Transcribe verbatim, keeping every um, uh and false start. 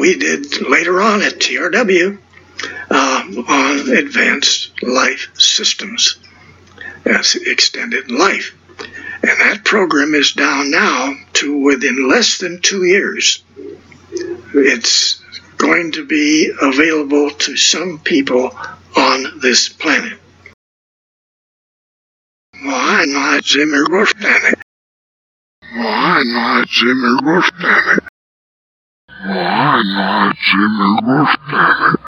we did later on at T R W uh, on advanced life systems, as extended life. And that program is down now to within less than two years. It's going to be available to some people on this planet. Why not Zimmer planet? Why not Zimmer planet? Why not Zimmer planet?